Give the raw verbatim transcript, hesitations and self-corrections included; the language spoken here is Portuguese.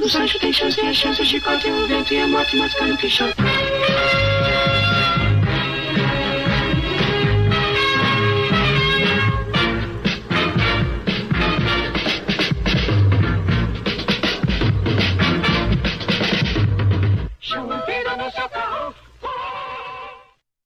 O Sancho tem chance, e a chance, o chicote, o vento e a morte mascando que chama.